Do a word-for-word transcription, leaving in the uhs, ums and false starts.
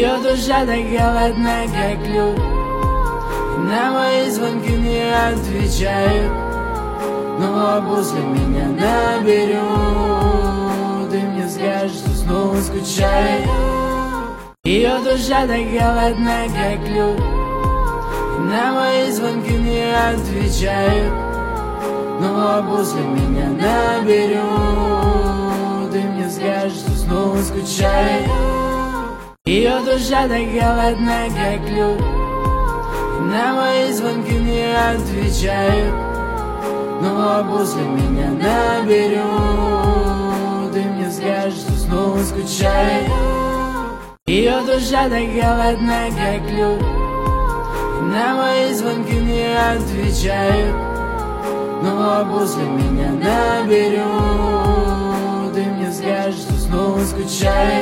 Ее душа так голодна, как лед, на мои звонки не отвечает, но после меня наберет и мне скажет, что снова скучает. Ее душа так голодна, как лед, на мои звонки не отвечает, но после меня наберет и мне скажет, что снова скучает. Ее душа так голодна, как лед, на мои звонки не отвечает, но после меня наберет и мне скажет, что снова скучает. Ее душа так голодна, как лед, на мои звонки не отвечает, но после меня наберет и мне скажет, что снова скучает.